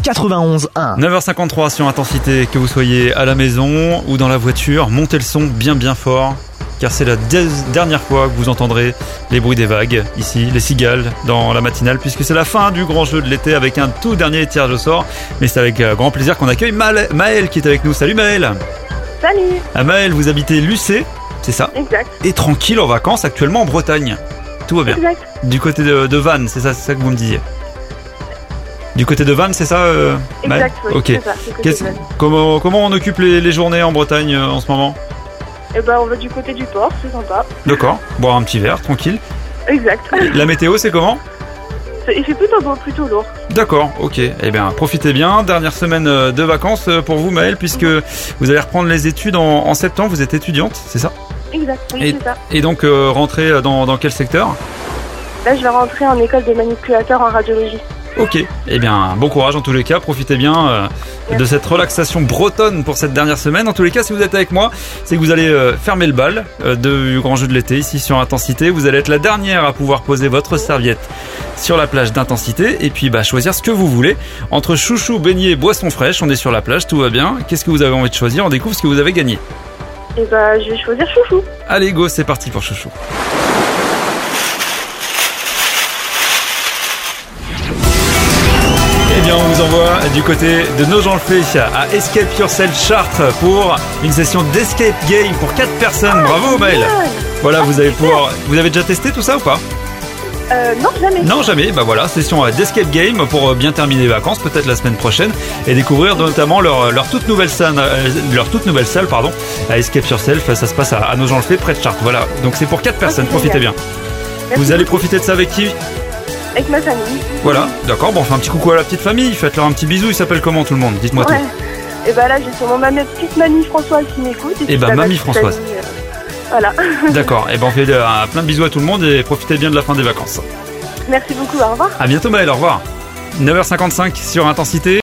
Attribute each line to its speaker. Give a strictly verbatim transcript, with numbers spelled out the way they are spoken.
Speaker 1: quatre-vingt-onze un.
Speaker 2: neuf heures cinquante-trois sur Intensité, que vous soyez à la maison ou dans la voiture, montez le son bien bien fort, car c'est la dé- dernière fois que vous entendrez les bruits des vagues, ici, les cigales, dans la matinale, puisque c'est la fin du grand jeu de l'été avec un tout dernier tirage au sort. Mais c'est avec grand plaisir qu'on accueille Maëlle, Maëlle qui est avec nous. Salut Maëlle.
Speaker 3: Salut.
Speaker 2: Ah, Maëlle, vous habitez Lucé, c'est ça?
Speaker 3: Exact.
Speaker 2: Et tranquille en vacances actuellement en Bretagne. Tout va bien.
Speaker 3: Exact.
Speaker 2: Du côté de, de Vannes, c'est ça, c'est ça que vous me disiez? Du côté de Vannes, c'est ça euh, Maëlle?
Speaker 3: Exact, oui,
Speaker 2: Ok.
Speaker 3: c'est ça, c'est côté
Speaker 2: Qu'est-ce-
Speaker 3: de Vannes.
Speaker 2: comment, comment on occupe les, les journées en Bretagne euh, en ce moment?
Speaker 3: Eh ben, on va du côté du port, c'est sympa.
Speaker 2: D'accord, boire un petit verre, tranquille.
Speaker 3: Exact.
Speaker 2: La météo, c'est comment?
Speaker 3: C'est- Il fait plutôt beau, plutôt lourd.
Speaker 2: D'accord, ok. Eh bien, profitez bien. Dernière semaine euh, de vacances euh, pour vous, Maëlle, puisque vous allez reprendre les études en, en septembre. Vous êtes étudiante, c'est ça?
Speaker 3: Exact, oui,
Speaker 2: Et,
Speaker 3: c'est ça.
Speaker 2: et donc, euh, rentrer dans, dans quel secteur?
Speaker 3: Là, je vais rentrer en école de manipulateur en radiologie.
Speaker 2: Ok. Eh bien, bon courage en tous les cas. Profitez bien euh, de cette relaxation bretonne pour cette dernière semaine. En tous les cas, si vous êtes avec moi, c'est que vous allez euh, fermer le bal euh, du grand jeu de l'été ici sur Intensité. Vous allez être la dernière à pouvoir poser votre serviette sur la plage d'Intensité et puis bah, choisir ce que vous voulez. Entre chouchou, beignet, boisson fraîche, on est sur la plage, tout va bien. Qu'est-ce que vous avez envie de choisir? On découvre ce que vous avez gagné.
Speaker 3: Et ben, je vais choisir chouchou.
Speaker 2: Allez, go, c'est parti pour chouchou. Eh bien, on vous envoie du côté de Nogent-le-Fait à Escape Yourself Chartres pour une session d'escape game pour quatre personnes. Bravo, Maëlle. Voilà, vous allez pouvoir. Vous avez déjà testé tout ça ou pas?
Speaker 3: Euh, non, jamais.
Speaker 2: Non, jamais. Bah voilà, session d'escape game pour bien terminer les vacances, peut-être la semaine prochaine, et découvrir notamment leur, leur toute nouvelle salle, euh, leur toute nouvelle salle, pardon, à Escape Yourself. Ça se passe à, à Nogent-le-Fait, près de Chartres. Voilà. Donc c'est pour quatre personnes.
Speaker 3: c'est
Speaker 2: Profitez
Speaker 3: génial.
Speaker 2: bien.
Speaker 3: Merci
Speaker 2: Vous allez
Speaker 3: beaucoup.
Speaker 2: profiter de ça avec qui?
Speaker 3: Avec ma famille.
Speaker 2: Voilà. D'accord. Bon, on fait un petit coucou à la petite famille. Faites-leur un petit bisou. Il s'appelle comment tout le monde? Dites-moi
Speaker 3: Ouais.
Speaker 2: tout.
Speaker 3: Et ben là, j'ai sur mon mamie, petite mamie Françoise qui m'écoute.
Speaker 2: Eh
Speaker 3: puis
Speaker 2: ben,
Speaker 3: ta
Speaker 2: mamie
Speaker 3: petite
Speaker 2: Françoise.
Speaker 3: amie, euh, Voilà.
Speaker 2: D'accord. Et ben on fait euh, plein de bisous à tout le monde et profitez bien de la fin des vacances.
Speaker 3: Merci beaucoup, au revoir.
Speaker 2: À bientôt Maëlle, au revoir. neuf heures cinquante-cinq sur Intensité.